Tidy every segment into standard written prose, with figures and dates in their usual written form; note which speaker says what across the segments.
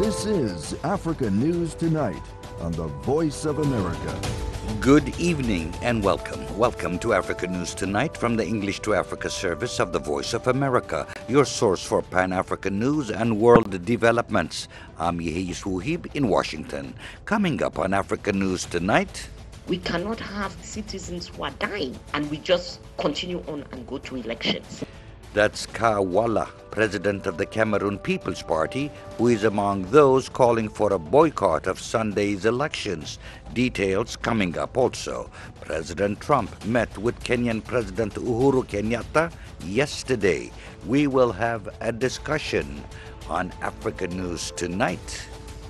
Speaker 1: This is Africa News Tonight on the Voice of America.
Speaker 2: Good evening and welcome. Welcome to Africa News Tonight from the English to Africa service of the Voice of America, your source for Pan-African news and world developments. I'm Yehis Wuhib in Washington. Coming up on Africa News Tonight...
Speaker 3: We cannot have citizens who are dying and we just continue on and go to elections.
Speaker 2: That's Ka Walla, president of the Cameroon People's Party, who is among those calling for a boycott of Sunday's elections. Details coming up also. President Trump met with Kenyan President Uhuru Kenyatta yesterday. We will have a discussion on Africa News Tonight.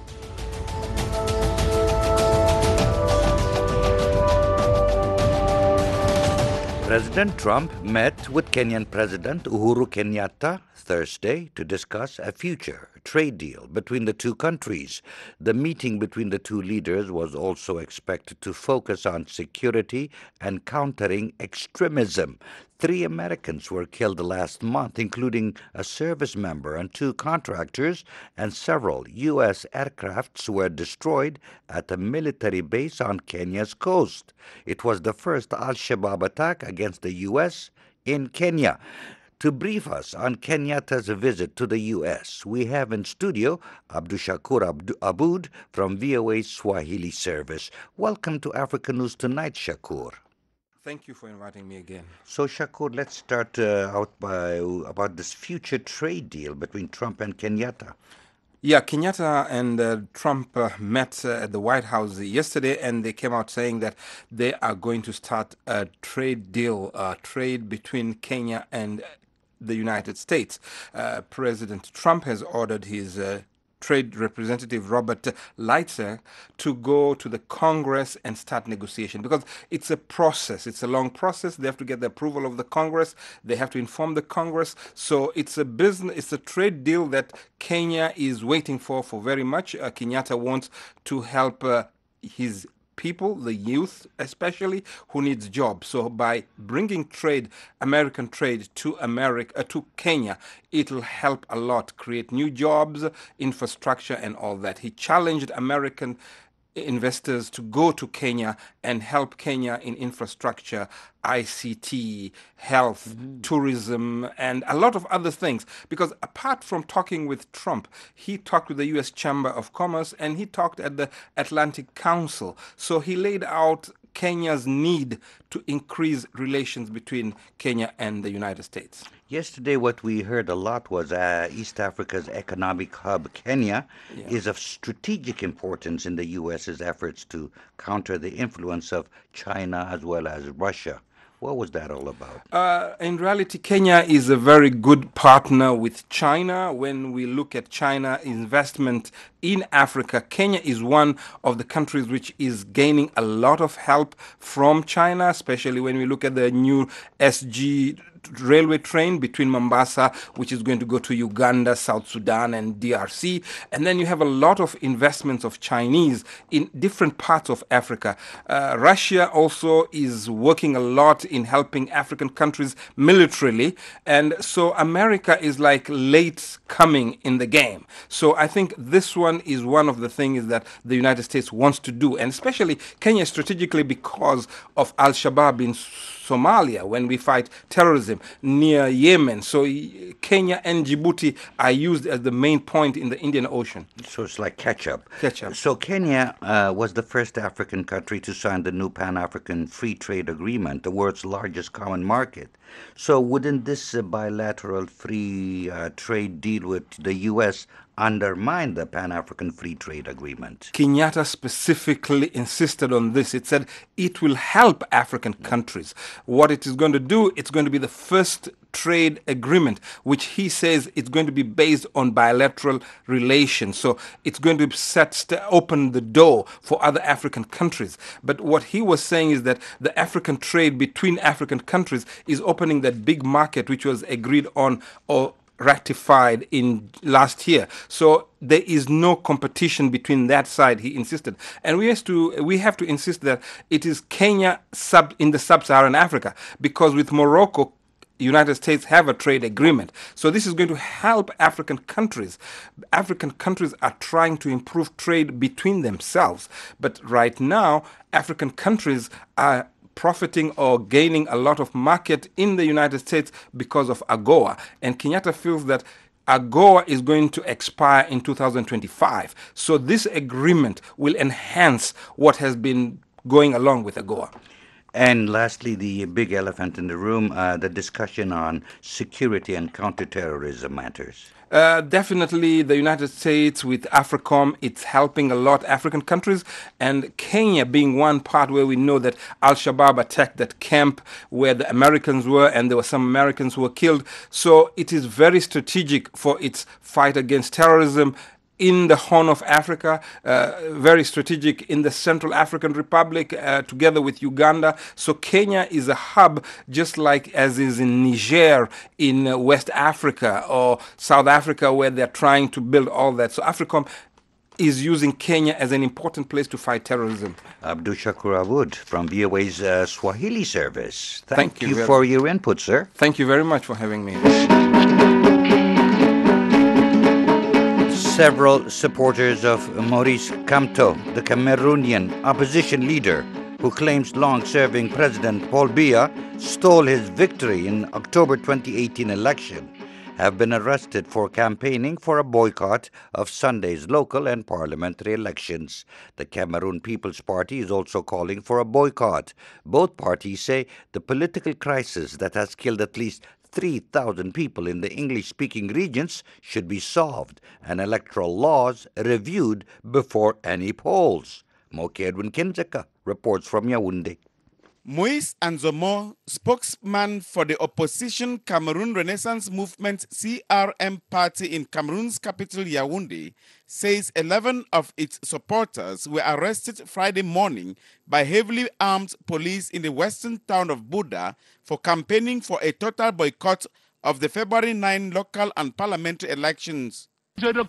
Speaker 2: President Trump met with Kenyan President Uhuru Kenyatta Thursday to discuss a future trade deal between the two countries. The meeting between the two leaders was also expected to focus on security and countering extremism. 3 Americans were killed last month, including a service member and 2 contractors, and several U.S. aircrafts were destroyed at a military base on Kenya's coast. It was the first Al-Shabaab attack against the U.S. in Kenya. To brief us on Kenyatta's visit to the U.S., we have in studio Abdushakur Aboud from VOA's Swahili service. Welcome to Africa News Tonight, Shakur.
Speaker 4: Thank you for inviting me again.
Speaker 2: So, Shakur, let's start out about this future trade deal between Trump and Kenyatta.
Speaker 4: Yeah, Kenyatta and Trump met at the White House yesterday, and they came out saying that they are going to start a trade deal, trade between Kenya and the United States. President Trump has ordered his Trade Representative Robert Lighthizer to go to the Congress and start negotiation, because it's a process. It's a long process. They have to get the approval of the Congress. They have to inform the Congress. So it's a business. It's a trade deal that Kenya is waiting for very much. Kenyatta wants to help his people, the youth especially, who needs jobs. So by bringing trade, American trade to Kenya, it'll help a lot, create new jobs, infrastructure and all that. He challenged American investors to go to Kenya and help Kenya in infrastructure, ICT, health, tourism, and a lot of other things. Because apart from talking with Trump, he talked with the U.S. Chamber of Commerce and he talked at the Atlantic Council. So he laid out Kenya's need to increase relations between Kenya and the United States.
Speaker 2: Yesterday, what we heard a lot was East Africa's economic hub, Kenya, is of strategic importance in the U.S.'s efforts to counter the influence of China as well as Russia. What was that all about?
Speaker 4: In reality, Kenya is a very good partner with China. When we look at China investment in Africa, Kenya is one of the countries which is gaining a lot of help from China, especially when we look at the new SG railway train between Mombasa, which is going to go to Uganda, South Sudan, and DRC. And then you have a lot of investments of Chinese in different parts of Africa. Russia also is working a lot in helping African countries militarily. And so America is like late coming in the game. So I think this one is one of the things that the United States wants to do, and especially Kenya strategically because of Al-Shabaab in Somalia, when we fight terrorism near Yemen. So Kenya and Djibouti are used as the main point in the Indian Ocean.
Speaker 2: So it's like catch-up.
Speaker 4: Catch-up.
Speaker 2: So Kenya was the first African country to sign the new Pan-African Free Trade Agreement, the world's largest common market. So wouldn't this bilateral free trade deal with the U.S. undermine the Pan-African Free Trade Agreement?
Speaker 4: Kenyatta specifically insisted on this. It said it will help African countries. What it is going to do, it's going to be the first trade agreement, which he says it's going to be based on bilateral relations. So it's going to open the door for other African countries. But what he was saying is that the African trade between African countries is opening that big market which was agreed on or ratified in last year. So there is no competition between that side, he insisted. And we have to insist that it is Kenya in the sub-Saharan Africa, because with Morocco, United States have a trade agreement. So this is going to help African countries. African countries are trying to improve trade between themselves. But right now, African countries are profiting or gaining a lot of market in the United States because of AGOA. And Kenyatta feels that AGOA is going to expire in 2025. So this agreement will enhance what has been going along with AGOA.
Speaker 2: And lastly, the big elephant in the room, the discussion on security and counterterrorism matters.
Speaker 4: Definitely, the United States with AFRICOM, it's helping a lot African countries, and Kenya being one part where we know that Al-Shabaab attacked that camp where the Americans were, and there were some Americans who were killed. So it is very strategic for its fight against terrorism in the Horn of Africa, very strategic in the Central African Republic, together with Uganda. So Kenya is a hub, just like as is in Niger, in West Africa or South Africa, where they're trying to build all that. So AFRICOM is using Kenya as an important place to fight terrorism.
Speaker 2: Abdul Shakur Awud from VOA's Swahili service. Thank you
Speaker 4: very
Speaker 2: for your input, sir.
Speaker 4: Thank you very much for having me.
Speaker 2: Several supporters of Maurice Kamto, the Cameroonian opposition leader who claims long-serving President Paul Biya stole his victory in October 2018 election, have been arrested for campaigning for a boycott of Sunday's local and parliamentary elections. The Cameroon People's Party is also calling for a boycott. Both parties say the political crisis that has killed at least 3,000 people in the English-speaking regions should be solved and electoral laws reviewed before any polls. Moke Edwin Kinzeka reports from Yaoundé.
Speaker 5: Moïse Anzomo, spokesman for the opposition Cameroon Renaissance Movement CRM party in Cameroon's capital Yaoundé, says 11 of its supporters were arrested Friday morning by heavily armed police in the western town of Buda for campaigning for a total boycott of the February 9 local and parliamentary elections. He says,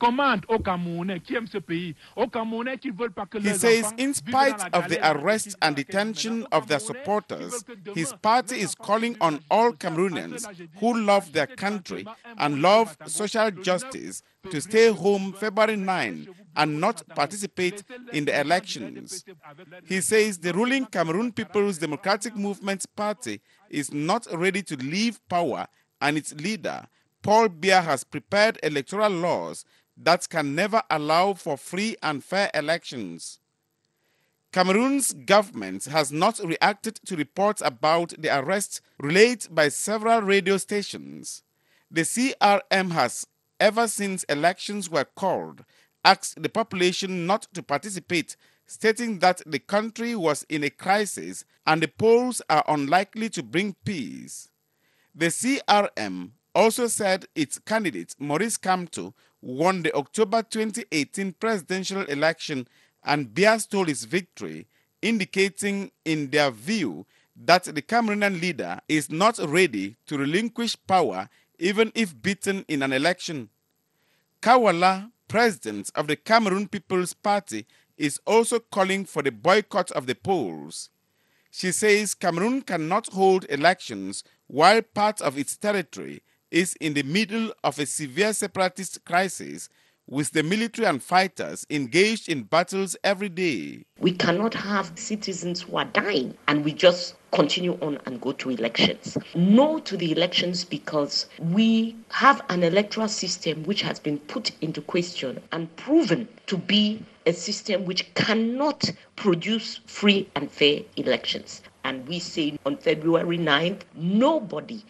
Speaker 5: in spite of the arrest and detention of their supporters, his party is calling on all Cameroonians who love their country and love social justice to stay home February 9 and not participate in the elections. He says the ruling Cameroon People's Democratic Movement Party is not ready to leave power, and its leader, Paul Biya, has prepared electoral laws that can never allow for free and fair elections. Cameroon's government has not reacted to reports about the arrest relayed by several radio stations. The CRM has, ever since elections were called, asked the population not to participate, stating that the country was in a crisis and the polls are unlikely to bring peace. The CRM also said its candidate, Maurice Kamto, won the October 2018 presidential election and Biya stole his victory, indicating in their view that the Cameroonian leader is not ready to relinquish power even if beaten in an election. Kawala, president of the Cameroon People's Party, is also calling for the boycott of the polls. She says Cameroon cannot hold elections while part of its territory is in the middle of a severe separatist crisis, with the military and fighters engaged in battles every day.
Speaker 3: We cannot have citizens who are dying and we just continue on and go to elections. No to the elections because we have an electoral system which has been put into question and proven to be a system which cannot produce free and fair elections. And we say on February 9th, nobody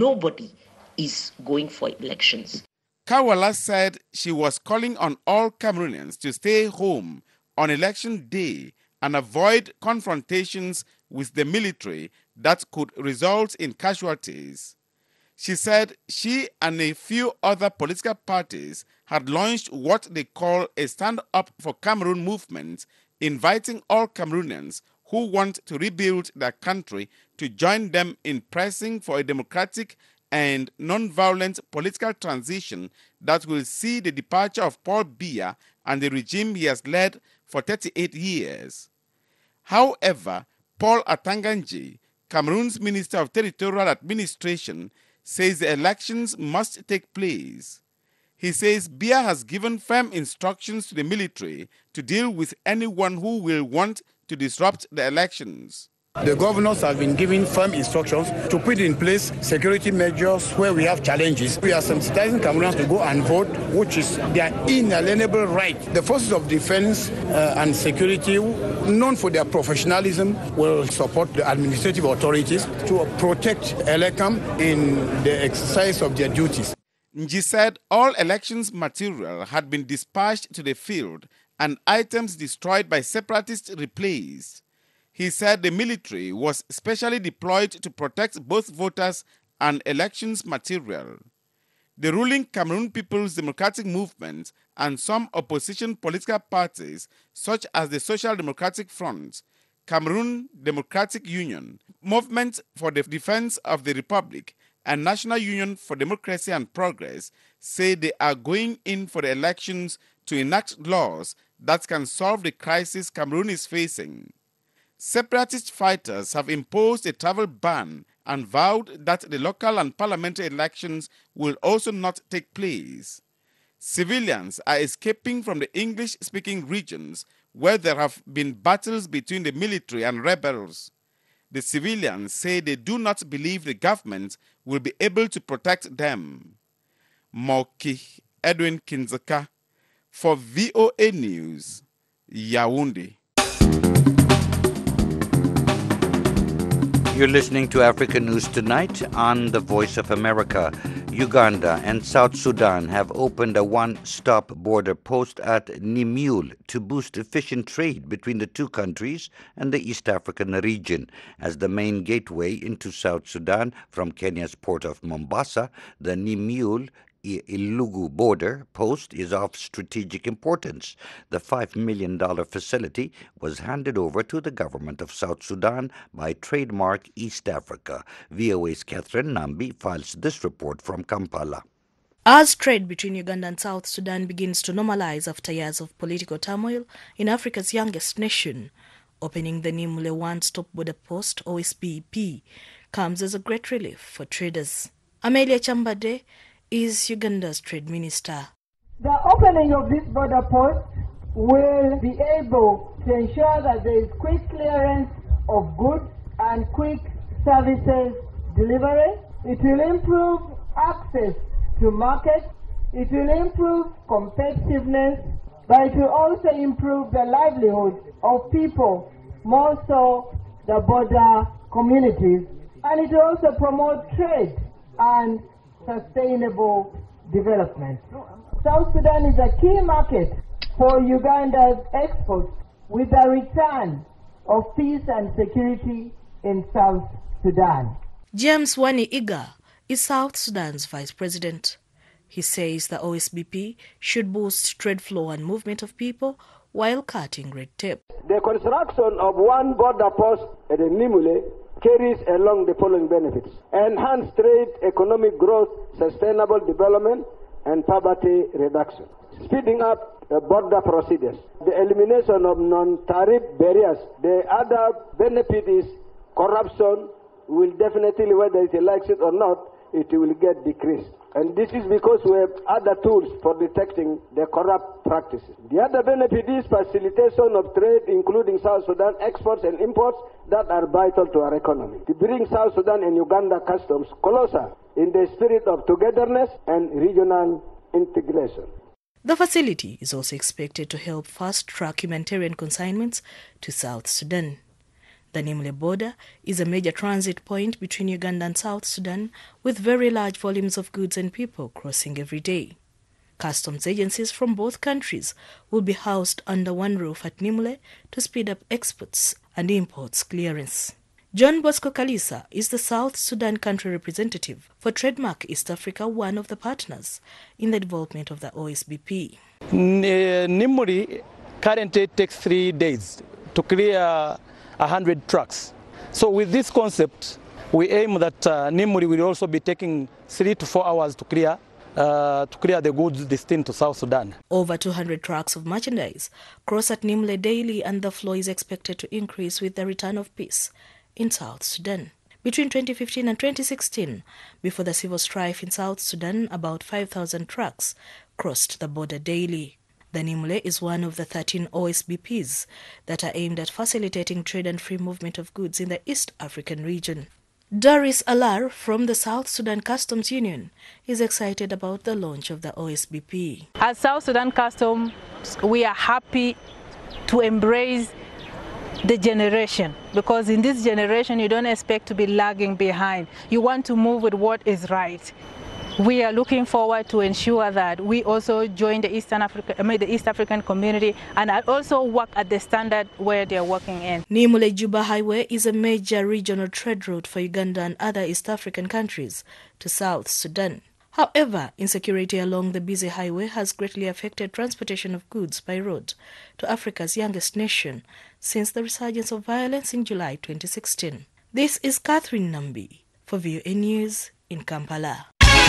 Speaker 3: is going for elections.
Speaker 5: Kawala said she was calling on all Cameroonians to stay home on election day and avoid confrontations with the military that could result in casualties. She said she and a few other political parties had launched what they call a Stand Up for Cameroon movement, inviting all Cameroonians who want to rebuild their country to join them in pressing for a democratic and non-violent political transition that will see the departure of Paul Biya and the regime he has led for 38 years. However, Paul Atanganji, Cameroon's Minister of Territorial Administration, says the elections must take place. He says Biya has given firm instructions to the military to deal with anyone who will want to disrupt the elections.
Speaker 6: The governors have been given firm instructions to put in place security measures where we have challenges. We are sensitizing Cameroonians to go and vote, which is their inalienable right. The forces of defense and security, known for their professionalism, will support the administrative authorities to protect Elekam in the exercise of their duties.
Speaker 5: Nji said all elections material had been dispatched to the field and items destroyed by separatists replaced. He said the military was specially deployed to protect both voters and elections material. The ruling Cameroon People's Democratic Movement and some opposition political parties, such as the Social Democratic Front, Cameroon Democratic Union, Movement for the Defense of the Republic, and National Union for Democracy and Progress, say they are going in for the elections to enact laws that can solve the crisis Cameroon is facing. Separatist fighters have imposed a travel ban and vowed that the local and parliamentary elections will also not take place. Civilians are escaping from the English-speaking regions where there have been battles between the military and rebels. The civilians say they do not believe the government will be able to protect them. Moki Edwin Kinzaka for VOA News, Yaoundé.
Speaker 2: You're listening to Africa News Tonight on the Voice of America. Uganda and South Sudan have opened a one-stop border post at Nimule to boost efficient trade between the two countries and the East African region. As the main gateway into South Sudan from Kenya's port of Mombasa, the Nimule Ilugu border post is of strategic importance. The $5 million facility was handed over to the government of South Sudan by Trademark East Africa. VOA's Catherine Nambi files this report from Kampala.
Speaker 7: As trade between Uganda and South Sudan begins to normalize after years of political turmoil in Africa's youngest nation, opening the Nimule One-Stop Border Post, OSBP, comes as a great relief for traders. Amelia Chambade is Uganda's trade minister.
Speaker 8: The opening of this border post will be able to ensure that there is quick clearance of goods and quick services delivery. It will improve access to markets. It will improve competitiveness, but it will also improve the livelihood of people, more so the border communities. And it will also promote trade and sustainable development. South Sudan is a key market for Uganda's exports with the return of peace and security in South Sudan.
Speaker 7: James Wani Iga is South Sudan's vice president. He says the OSBP should boost trade flow and movement of people while cutting red tape.
Speaker 9: The construction of one border post at Nimule carries along the following benefits: enhanced trade, economic growth, sustainable development, and poverty reduction. Speeding up border procedures, the elimination of non-tariff barriers. The other benefit is corruption will definitely, whether it likes it or not, it will get decreased. And this is because we have other tools for detecting the corrupt practices. The other benefit is facilitation of trade, including South Sudan exports and imports that are vital to our economy, to bring South Sudan and Uganda customs closer in the spirit of togetherness and regional integration.
Speaker 7: The facility is also expected to help fast-track humanitarian consignments to South Sudan. The Nimule border is a major transit point between Uganda and South Sudan, with very large volumes of goods and people crossing every day. Customs agencies from both countries will be housed under one roof at Nimule to speed up exports and imports clearance. John Bosco Kalisa is the South Sudan country representative for Trademark East Africa, one of the partners in the development of the OSBP.
Speaker 10: Nimule currently takes 3 days to clear 100 trucks. So with this concept, we aim that Nimule will also be taking 3 to 4 hours to clear the goods destined to South Sudan.
Speaker 7: Over 200 trucks of merchandise cross at Nimule daily, and the flow is expected to increase with the return of peace in South Sudan. Between 2015 and 2016, before the civil strife in South Sudan, about 5,000 trucks crossed the border daily. The Nimule is one of the 13 OSBPs that are aimed at facilitating trade and free movement of goods in the East African region. Doris Alar from the South Sudan Customs Union is excited about the launch of the OSBP.
Speaker 11: As South Sudan Customs, we are happy to embrace the generation, because in this generation you don't expect to be lagging behind. You want to move with what is right. We are looking forward to ensure that we also join the East African community and also work at the standard where they are working in.
Speaker 7: Nimule-Juba Highway is a major regional trade route for Uganda and other East African countries to South Sudan. However, insecurity along the busy highway has greatly affected transportation of goods by road to Africa's youngest nation since the resurgence of violence in July 2016. This is Catherine Nambi for VOA News in Kampala.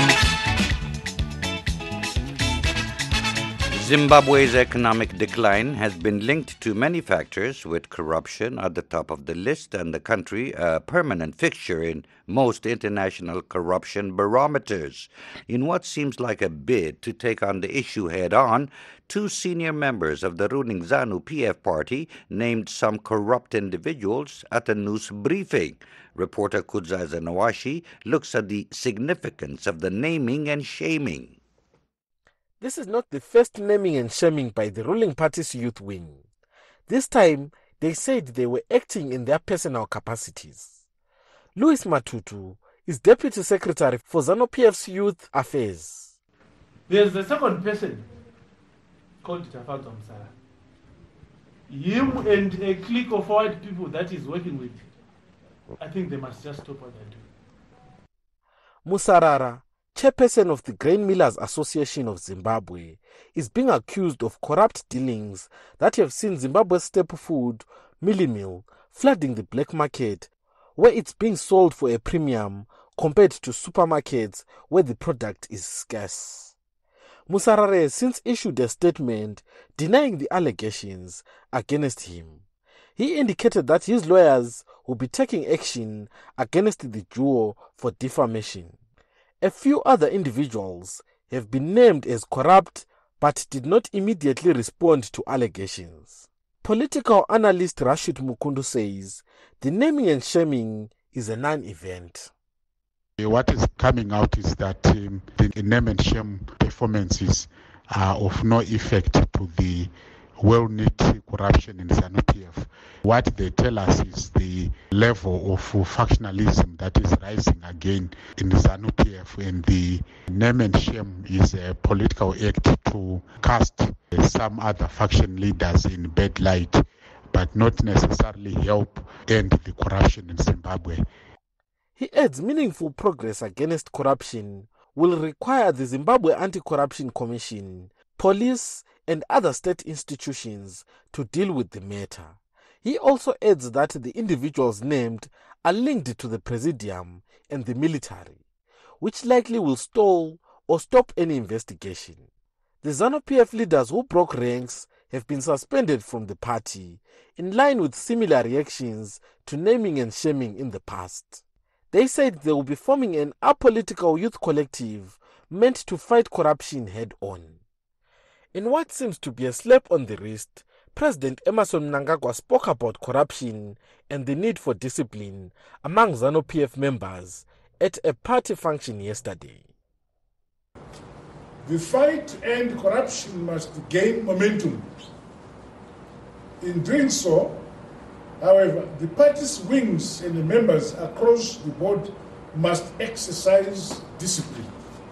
Speaker 2: Zimbabwe's economic decline has been linked to many factors, with corruption at the top of the list and the country a permanent fixture in most international corruption barometers. In what seems like a bid to take on the issue head-on, two senior members of the ruling ZANU-PF party named some corrupt individuals at a news briefing. Reporter Kudza Nawashi looks at the significance of the naming and shaming.
Speaker 12: This is not the first naming and shaming by the ruling party's youth wing. This time, they said they were acting in their personal capacities. Louis Matutu is Deputy Secretary for ZANU-PF's Youth Affairs.
Speaker 13: There's a second person called Tafato Msara. Him and a clique of white people that he's working with, I think they must just stop what they're doing.
Speaker 12: Musarara, chairperson of the Grain Millers Association of Zimbabwe, is being accused of corrupt dealings that have seen Zimbabwe's staple food, Millie Meal, flooding the black market, where it's being sold for a premium compared to supermarkets where the product is scarce. Musarara has since issued a statement denying the allegations against him. He indicated that his lawyers will be taking action against the duo for defamation. A few other individuals have been named as corrupt but did not immediately respond to allegations. Political analyst Rashid Mukundu says the naming and shaming is a non-event.
Speaker 14: What is coming out is that the name and shame performances are of no effect to the well-knit corruption in ZANU-PF. What they tell us is the level of factionalism that is rising again in ZANU-PF, and the name and shame is a political act to cast some other faction leaders in bad light, but not necessarily help end the corruption in Zimbabwe.
Speaker 12: He adds meaningful progress against corruption will require the Zimbabwe Anti-Corruption Commission, police, and other state institutions to deal with the matter. He also adds that the individuals named are linked to the Presidium and the military, which likely will stall or stop any investigation. The ZANU-PF leaders who broke ranks have been suspended from the party, in line with similar reactions to naming and shaming in the past. They said they will be forming an apolitical youth collective meant to fight corruption head-on. In what seems to be a slap on the wrist, President Emmerson Mnangagwa spoke about corruption and the need for discipline among ZANU-PF members at a party function yesterday.
Speaker 15: The fight to end corruption must gain momentum. In doing so, however, the party's wings and the members across the board must exercise discipline.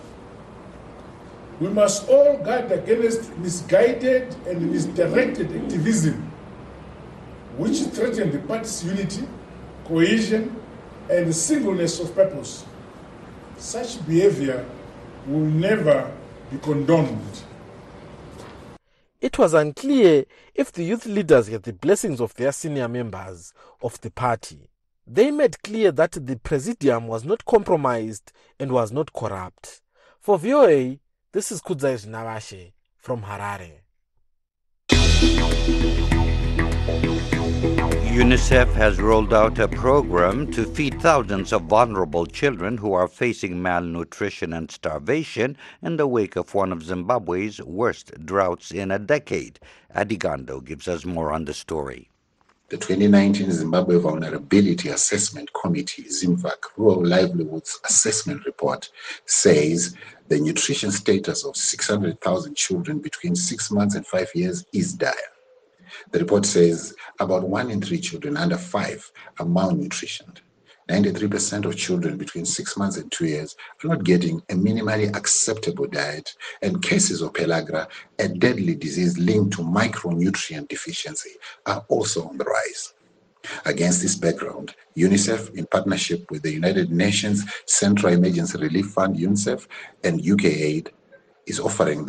Speaker 15: We must all guard against misguided and misdirected activism, which threaten the party's unity, cohesion, and singleness of purpose. Such behavior will never be condoned.
Speaker 12: It was unclear if the youth leaders had the blessings of their senior members of the party. They made clear that the Presidium was not compromised and was not corrupt. For VOA, this is Kudza Nawashi from Harare.
Speaker 2: UNICEF has rolled out a program to feed thousands of vulnerable children who are facing malnutrition and starvation in the wake of one of Zimbabwe's worst droughts in a decade. Adigando gives us more on the story.
Speaker 16: The 2019 Zimbabwe Vulnerability Assessment Committee, ZIMVAC, Rural Livelihoods Assessment Report says the nutrition status of 600,000 children between 6 months and 5 years is dire. The report says about 1 in 3 children under 5 are malnutritioned. 93% of children between 6 months and 2 years are not getting a minimally acceptable diet, and cases of pellagra, a deadly disease linked to micronutrient deficiency, are also on the rise. Against this background, UNICEF, in partnership with the United Nations Central Emergency Relief Fund, UNICEF, and UKAID, is offering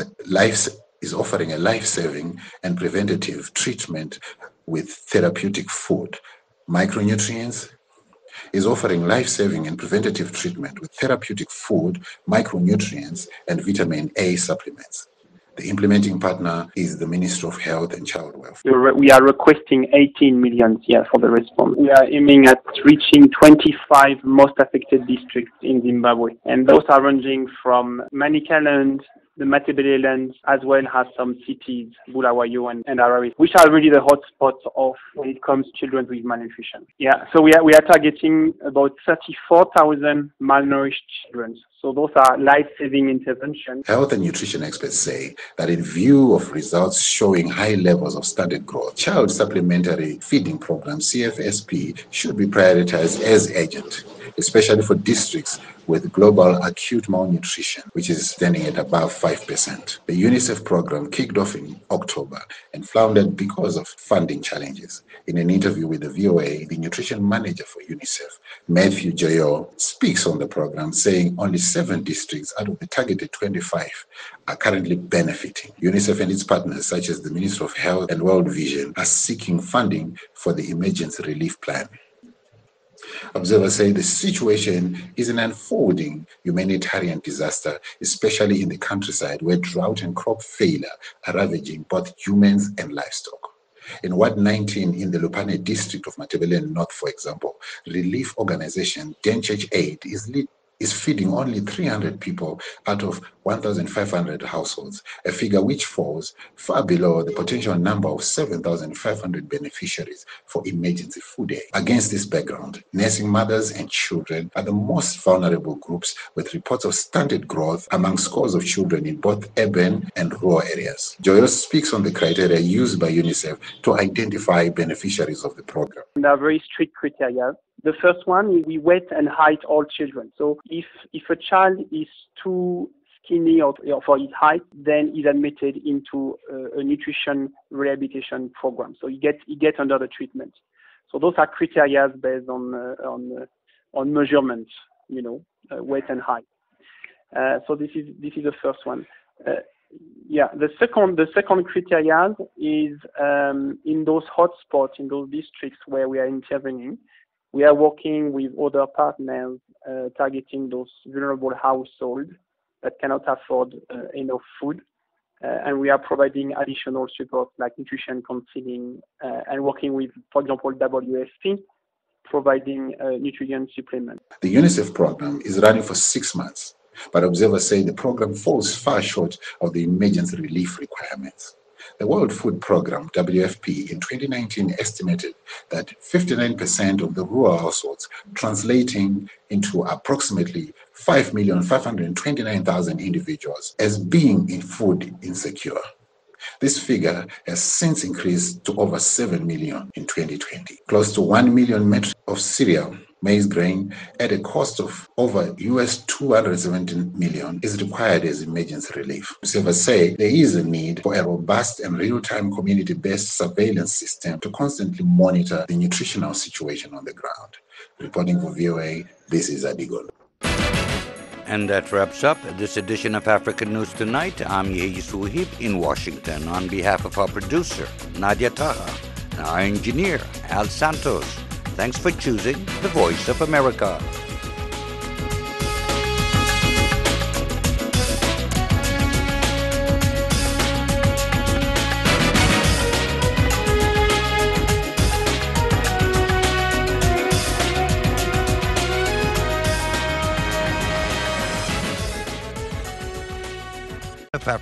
Speaker 16: a life-saving and preventative treatment with therapeutic food. Micronutrients is offering life-saving and preventative treatment with therapeutic food, micronutrients, and vitamin A supplements. The implementing partner is the Ministry of Health and Child Welfare.
Speaker 17: We are requesting 18 million here for the response. We are aiming at reaching 25 most affected districts in Zimbabwe, and those are ranging from Manicaland, the Matabeleland, as well as some cities, Bulawayo and Harare, which are really the hotspots of when it comes to children with malnutrition. Yeah, so we are targeting about 34,000 malnourished children. So those are life-saving interventions.
Speaker 16: Health and nutrition experts say that in view of results showing high levels of stunted growth, Child Supplementary Feeding Program, CFSP, should be prioritized as urgent, especially for districts with global acute malnutrition, which is standing at above 5%. The UNICEF program kicked off in October and floundered because of funding challenges. In an interview with the VOA, the nutrition manager for UNICEF, Matthew Joyo, speaks on the program, saying only 7 districts out of the targeted 25 are currently benefiting. UNICEF and its partners, such as the Ministry of Health and World Vision, are seeking funding for the emergency relief plan. Observers say the situation is an unfolding humanitarian disaster, especially in the countryside where drought and crop failure are ravaging both humans and livestock. In Ward 19 in the Lupane district of Matabeleland North, for example, relief organization Denchurch Aid is feeding only 300 people out of 1,500 households, a figure which falls far below the potential number of 7,500 beneficiaries for emergency food aid. Against this background, nursing mothers and children are the most vulnerable groups, with reports of stunted growth among scores of children in both urban and rural areas. Joyo speaks on the criteria used by UNICEF to identify beneficiaries of the program.
Speaker 17: There are very strict criteria. The first one is we weight and height all children. So if a child is too skinny for his height, then he's admitted into a nutrition rehabilitation program. So he gets under the treatment. So those are criteria based on measurements, weight and height. So this is the first one. The second criteria is in those hotspots, in those districts where we are intervening. We are working with other partners targeting those vulnerable households that cannot afford enough food. And we are providing additional support like nutrition counseling and working with, for example, WFP, providing nutrient supplements.
Speaker 16: The UNICEF program is running for 6 months, but observers say the program falls far short of the emergency relief requirements. The World Food Programme, WFP, in 2019 estimated that 59% of the rural households, translating into approximately 5,529,000 individuals, as being in food insecure. This figure has since increased to over 7 million in 2020. Close to 1 million metric of cereal, maize grain, at a cost of over US $217 million is required as emergency relief. Observers say there is a need for a robust and real-time community-based surveillance system to constantly monitor the nutritional situation on the ground. Reporting for VOA, this is Adigo.
Speaker 2: And that wraps up this edition of African News Tonight. I'm Yehi Suhib in Washington. On behalf of our producer, Nadia Taha, and our engineer, Al Santos, thanks for choosing the Voice of America.